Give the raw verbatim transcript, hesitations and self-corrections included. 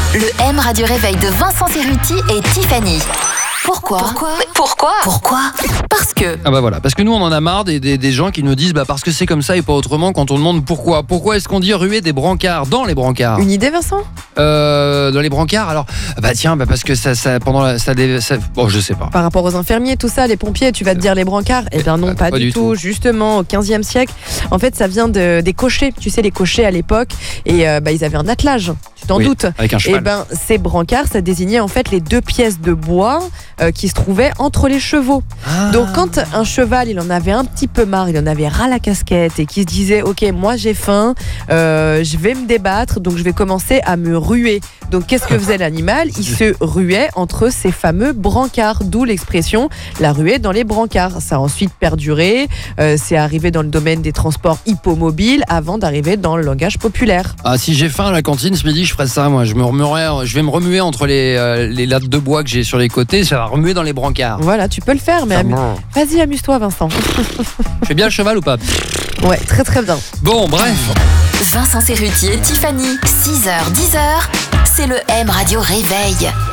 Le M Radio Réveil de Vincent Cerruti et Tiffany. Pourquoi Pourquoi Pourquoi Pourquoi Parce que... Ah bah voilà, parce que nous on en a marre des, des, des gens qui nous disent bah parce que c'est comme ça et pas autrement quand on demande pourquoi. Pourquoi est-ce qu'on dit ruer des brancards dans les brancards? Une idée, Vincent? Euh, dans les brancards, alors bah tiens, bah parce que ça, ça pendant la, ça, ça, bon je sais pas. Par rapport aux infirmiers, tout ça, les pompiers, tu vas te dire les brancards? Eh bien non, bah, pas, pas du, du tout. tout. Justement, au quinzième siècle, en fait, ça vient de, des cochers. Tu sais, les cochers à l'époque, et euh, bah, ils avaient un attelage. Tu t'en Oui, doutes? avec un cheval. Et ben, ces brancards, ça désignait en fait les deux pièces de bois euh, qui se trouvaient entre les chevaux. Ah. Donc quand un cheval, il en avait un petit peu marre, il en avait ras la casquette et qui se disait ok, moi j'ai faim, euh, je vais me débattre, donc je vais commencer à me ruer. Donc qu'est-ce que faisait l'animal? Il se ruait entre ces fameux brancards, d'où l'expression la ruée dans les brancards. Ça a ensuite perduré, euh, c'est arrivé dans le domaine des transports hippomobiles avant d'arriver dans le langage populaire. Ah, si j'ai faim à la cantine ce midi, je ferais ça moi. Je me remuerais, je vais me remuer entre les, euh, les lattes de bois que j'ai sur les côtés, ça va remuer dans les brancards. Voilà, tu peux le faire, mais amu- vas-y, amuse-toi, Vincent. Je fais bien le cheval ou pas? Ouais, très très bien. Bon, bref. Vincent Cerruti et Tiffany, six heures dix heures, c'est le M Radio Réveil.